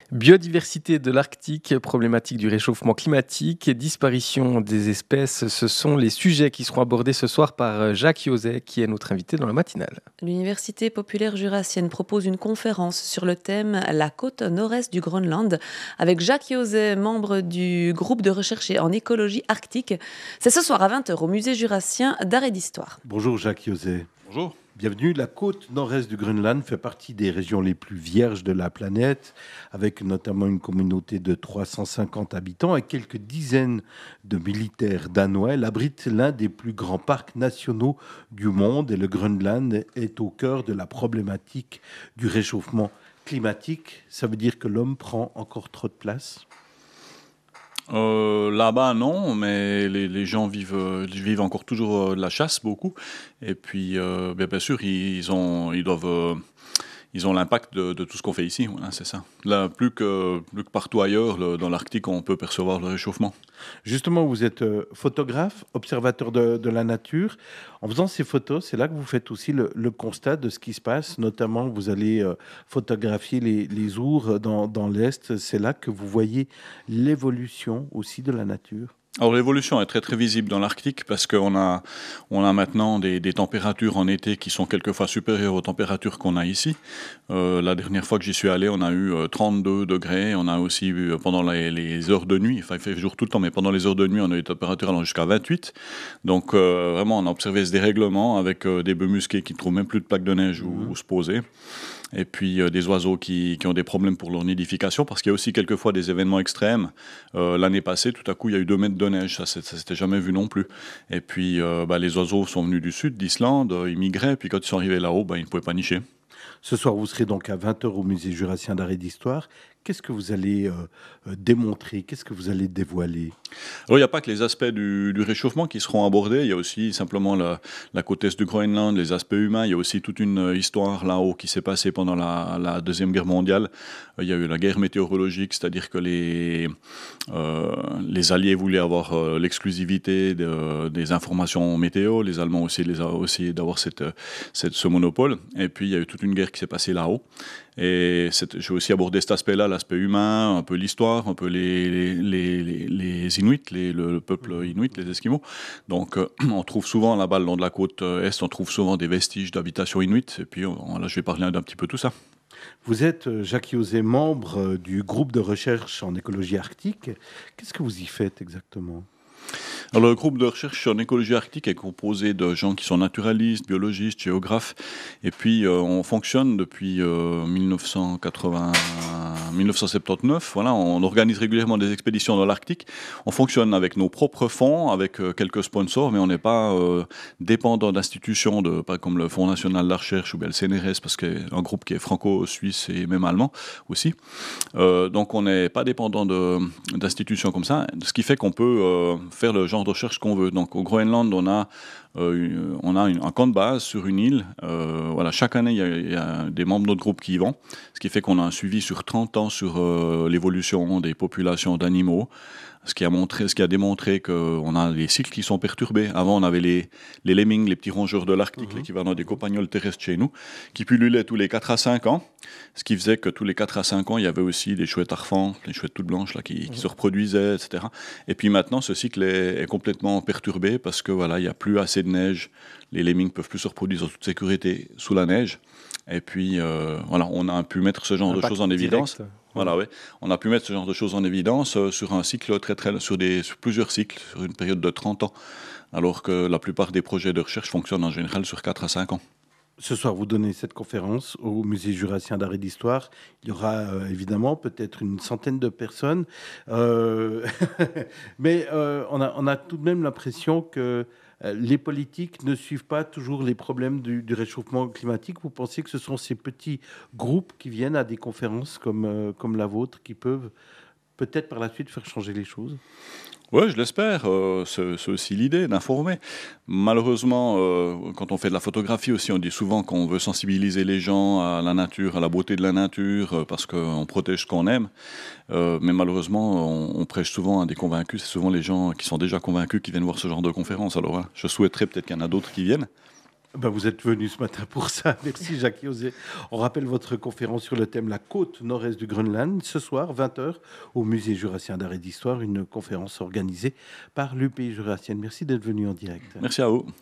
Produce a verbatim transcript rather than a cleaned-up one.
Biodiversité de l'Arctique, problématique du réchauffement climatique et disparition des espèces, ce sont les sujets qui seront abordés ce soir par Jacques Iozet, qui est notre invité dans la matinale. L'Université populaire jurassienne propose une conférence sur le thème La côte nord-est du Groenland avec Jacques Iozet, membre du groupe de recherche en écologie arctique. C'est ce soir à vingt heures au musée jurassien d'art et d'histoire. Bonjour Jacques Iozet. Bonjour. Bienvenue. La côte nord-est du Groenland fait partie des régions les plus vierges de la planète, avec notamment une communauté de trois cent cinquante habitants et quelques dizaines de militaires danois. Elle abrite l'un des plus grands parcs nationaux du monde et le Groenland est au cœur de la problématique du réchauffement climatique. Ça veut dire que l'homme prend encore trop de place ? Euh, là-bas, non, mais les, les gens vivent, euh, vivent encore toujours euh, de la chasse, beaucoup. Et puis, euh, bien, bien sûr, ils, ont, ils doivent... euh, ils ont l'impact de, de tout ce qu'on fait ici, hein, c'est ça. Là, plus que, plus que partout ailleurs, le- dans l'Arctique, on peut percevoir le réchauffement. Justement, vous êtes euh, photographe, observateur de, de la nature. En faisant ces photos, c'est là que vous faites aussi le, le constat de ce qui se passe. Notamment, vous allez euh, photographier les, les ours dans, dans l'Est. C'est là que vous voyez l'évolution aussi de la nature. Alors l'évolution est très très visible dans l'Arctique parce qu'on a, on a maintenant des, des températures en été qui sont quelquefois supérieures aux températures qu'on a ici. Euh, la dernière fois que j'y suis allé, on a eu euh, trente-deux degrés. On a aussi eu euh, pendant les, les heures de nuit, enfin il fait jour tout le temps, mais pendant les heures de nuit, on a eu des températures allant jusqu'à vingt-huit. Donc euh, vraiment, on a observé ce dérèglement avec euh, des bœufs musqués qui ne trouvent même plus de plaques de neige où, où se poser. Et puis euh, des oiseaux qui, qui ont des problèmes pour leur nidification, parce qu'il y a aussi quelquefois des événements extrêmes. Euh, l'année passée, tout à coup, il y a eu deux mètres de neige, ça, c'est- ça s'était jamais vu non plus. Et puis euh, bah, les oiseaux sont venus du sud, d'Islande, euh, ils migraient, puis quand ils sont arrivés là-haut, bah, ils ne pouvaient pas nicher. Ce soir, vous serez donc à vingt heures au musée jurassien d'art et d'histoire. Qu'est-ce que vous allez euh, euh, démontrer ? Qu'est-ce que vous allez dévoiler ? Alors, il n'y a pas que les aspects du, du réchauffement qui seront abordés, il y a aussi simplement la, la côte est du Groenland, les aspects humains, il y a aussi toute une euh, histoire là-haut qui s'est passée pendant la, la Deuxième Guerre mondiale. Euh, Il y a eu la guerre météorologique, c'est-à-dire que les, euh, les Alliés voulaient avoir euh, l'exclusivité de- des informations météo, les Allemands aussi, les a aussi d'avoir cette, euh, cette- ce monopole. Et puis il y a eu toute une guerre qui s'est passée là-haut. Et c'est- je vais aussi aborder cet aspect-là, l'aspect humain, un peu l'histoire, un peu les, les, les, les Inuits, les- le, le peuple inuit, les Esquimaux. Donc euh, on trouve souvent là-bas, le long de la côte euh, est, on trouve souvent des vestiges d'habitation inuit. Et puis on- là, je vais parler d'un petit peu tout ça. Vous êtes, euh, Jacques Iozet, membre euh, du groupe de recherche en écologie arctique. Qu'est-ce que vous y faites exactement ? Alors, le groupe de recherche en écologie arctique est composé de gens qui sont naturalistes, biologistes, géographes. Et puis, euh, on fonctionne depuis euh, mille neuf cent quatre-vingts, mille neuf cent soixante-dix-neuf. Voilà, on organise régulièrement des expéditions dans l'Arctique. On fonctionne avec nos propres fonds, avec euh, quelques sponsors, mais on n'est pas euh, dépendant d'institutions, de, pas comme le Fonds national de la recherche ou bien le C N R S, parce que c'est un groupe qui est franco-suisse et même allemand aussi. Euh, donc, on n'est pas dépendant de- d'institutions comme ça, ce qui fait qu'on peut euh, faire le genre de recherche qu'on veut. Donc, au Groenland, on a, euh, une- on a une- un camp de base sur une île. Euh, voilà, chaque année, il y, a, il y a des membres de notre groupe qui y vont, ce qui fait qu'on a un suivi sur trente ans sur euh, l'évolution des populations d'animaux. Ce qui, a montré, ce qui a démontré qu'on a les cycles qui sont perturbés. Avant, on avait les, les lemmings, les petits rongeurs de l'Arctique, l'équivalent des compagnols terrestres chez nous, qui pullulaient tous les quatre à cinq ans. Ce qui faisait que tous les quatre à cinq ans, il y avait aussi des chouettes arfantes, les chouettes toutes blanches là, qui, qui se reproduisaient, et cetera. Et puis maintenant, ce cycle est, est complètement perturbé parce que voilà, il n'y a plus assez de neige. Les lemmings ne peuvent plus se reproduire en toute sécurité sous la neige. Et puis, euh, voilà, on a pu mettre ce genre de Impact choses en évidence. direct. Voilà, ouais. On a pu mettre ce genre de choses en évidence euh, sur un cycle très, très, sur, des, sur plusieurs cycles, sur une période de trente ans, alors que la plupart des projets de recherche fonctionnent en général sur quatre à cinq ans. Ce soir, vous donnez cette conférence au musée jurassien d'art et d'histoire. Il y aura euh, évidemment peut-être une centaine de personnes. Euh, Mais euh, on a, on a tout de même l'impression que euh, les politiques ne suivent pas toujours les problèmes du, du réchauffement climatique. Vous pensez que ce sont ces petits groupes qui viennent à des conférences comme, euh, comme la vôtre qui peuvent peut-être par la suite faire changer les choses ? Oui, je l'espère. Euh, c'est c'est aussi l'idée d'informer. Malheureusement, euh, quand on fait de la photographie aussi, on dit souvent qu'on veut sensibiliser les gens à la nature, à la beauté de la nature, euh, parce qu'on protège ce qu'on aime. Euh, mais malheureusement, on, on prêche souvent à des convaincus. C'est souvent les gens qui sont déjà convaincus qui viennent voir ce genre de conférence. Alors, voilà, je souhaiterais peut-être qu'il y en a d'autres qui viennent. Ben, vous êtes venu ce matin pour ça. Merci Jacques José. On rappelle votre conférence sur le thème La côte nord-est du Groenland, ce soir, vingt heures, au Musée jurassien d'art et d'histoire, une conférence organisée par l'U P I jurassienne. Merci d'être venu en direct. Merci à vous.